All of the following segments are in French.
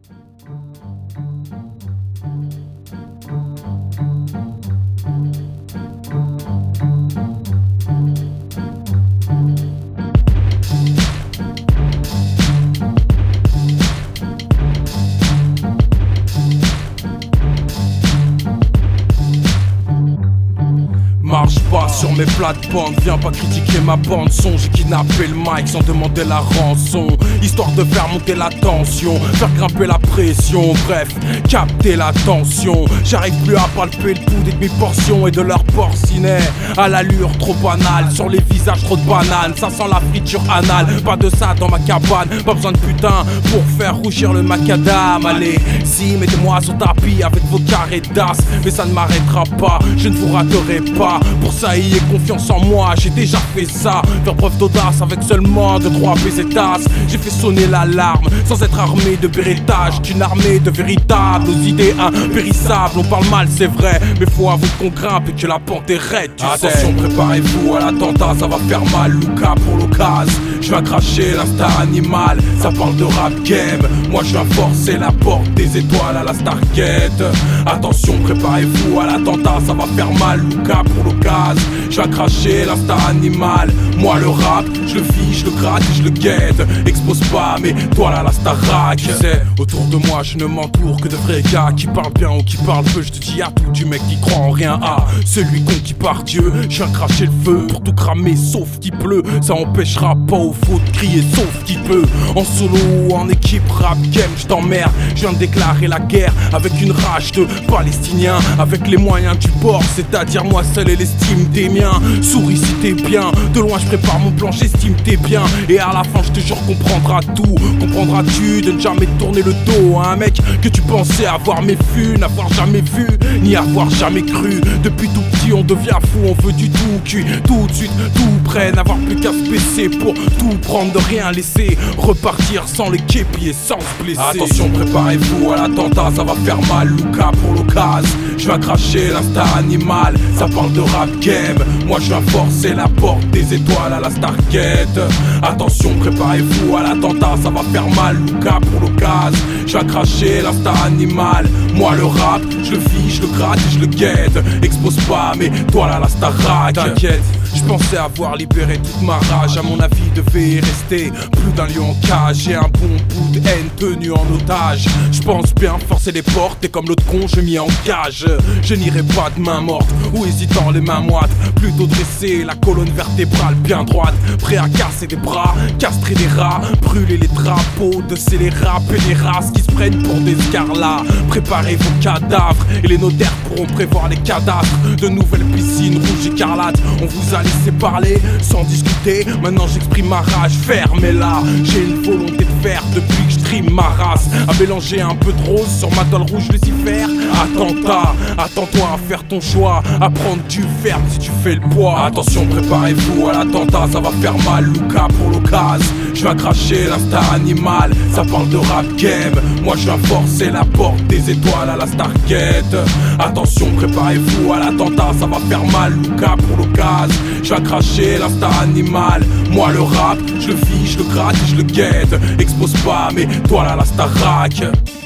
Marche pas sur mes plates-bandes, viens pas critiquer ma bande son. J'ai kidnappé le mic sans demander la rançon, histoire de faire monter la tension, faire grimper la pression, bref, capter la tension. J'arrive plus à palper le pouls des demi-portions et de leur porcinet à l'allure trop banale, sur les visages trop de bananes, ça sent la friture anale. Pas de ça dans ma cabane, pas besoin de putain pour faire rougir le macadam. Allez, si, mettez-moi sur tapis avec vos carrés d'as, mais ça ne m'arrêtera pas, je ne vous raterai pas. Pour ça, ayez confiance en moi, j'ai déjà fait ça. Faire preuve d'audace avec seulement 2-3 pesetas. J'ai fait sonner l'alarme sans être armé de bérétage, d'une armée de véritables aux idées impérissables. On parle mal, c'est vrai, mais faut avouer qu'on grimpe et que la pente est raide, tu sais. Attention, préparez-vous à l'attentat, ça va faire mal. Luca pour l'occasion, je viens cracher l'instinct animal. Ça parle de rap game, moi je viens forcer la porte des étoiles à la Stargate. Attention, préparez-vous à l'attentat, ça va faire mal. Luca pour l'occasion, je viens cracher l'instinct animal. Moi le rap, je le vis, je le gratte et je le guette. Expose pas mes toiles à la Starac. Tu sais, autour de moi je ne m'entoure que de vrais gars qui parlent bien ou qui parlent peu. Je te dis à tout du mec qui croit en rien, à celui con qui par Dieu. Je viens cracher le feu pour tout cramer sauf qu'il pleut. Ça empêchera pas au faux de crier sauf qu'il peut. En solo ou en équipe rap game, je t'emmerde. Je viens de déclarer la guerre avec une rage de Palestiniens, avec les moyens du bord, c'est-à-dire moi seul et l'estime des miens. Souris si t'es bien, de loin je prépare mon plan, j'estime t'es bien. Et à la fin je te jure comprendras tout. Comprendras-tu de ne jamais tourner le dos à un mec que tu pensais avoir méfu, n'avoir jamais vu, ni avoir jamais cru. Depuis tout petit on devient fou, on veut du tout cuit, tout de suite, tout prêt, n'avoir plus qu'à se baisser pour tout prendre, de rien laisser, repartir sans les képiers, sans se blesser. Attention, préparez-vous à l'attentat, ça va faire mal. Luca pour l'occasion, je viens cracher l'instinct animal. Ça parle de rap game, moi je viens forcer la porte des étoiles à la Stargate. Attention, préparez-vous à l'attentat, ça va faire mal. Luca pour l'occasion, je viens cracher l'instinct animal. Moi le rap, je le vis, je le gratte et je le guette. Expose pas mes toiles à la Starac. T'inquiète, je pensais avoir libéré toute ma rage. À mon avis devait y rester plus d'un lion en cage. J'ai un bon bout de haine tenu en otage. Je pense bien forcer les portes et comme l'autre con je m'y engage. Je n'irai pas de main morte ou hésitant les mains moites, plutôt dresser la colonne vertébrale bien droite, prêt à casser des bras, castrer des rats, brûler les drapeaux de scélérats, et les races qui se prennent pour des scarlats. Préparez vos cadavres et les notaires pourront prévoir les cadavres. De nouvelles piscines rouges écarlates, on vous a laissé parler sans discuter. Maintenant j'exprime ma rage, fermez-la. J'ai une volonté de faire depuis que je trime ma race, à mélanger un peu de rose sur ma toile rouge Lucifer. Attentat, attends-toi à faire ton choix, à prendre du ferme si tu fais le poids. Attention, préparez-vous à l'attentat, ça va faire mal. Luca pour l'occasion, je viens cracher l'instinct animal. Ça parle de rap game, moi je viens forcer la porte des étoiles à la Stargate. Attention, préparez-vous à l'attentat, ça va faire mal. Luca pour l'occasion, je viens cracher l'instinct animal. Moi le rap, je le vis, je le gratte et je le guette. Expose pas mes toiles à la Starac.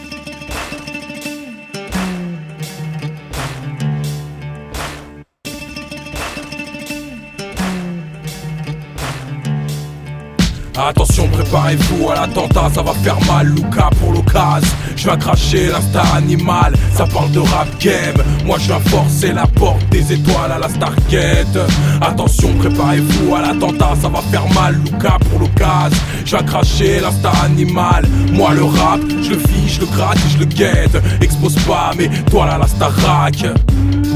Attention, préparez-vous à l'attentat, ça va faire mal. Luca pour l'occasion, je viens cracher l'instinct animal. Ça parle de rap game, moi je viens forcer la porte des étoiles à la Stargate. Attention, préparez-vous à l'attentat, ça va faire mal. Luca pour l'occasion, je viens cracher l'instinct animal. Moi le rap, je le vis, je le gratte et je le guette. Expose pas mes toiles à la Starac.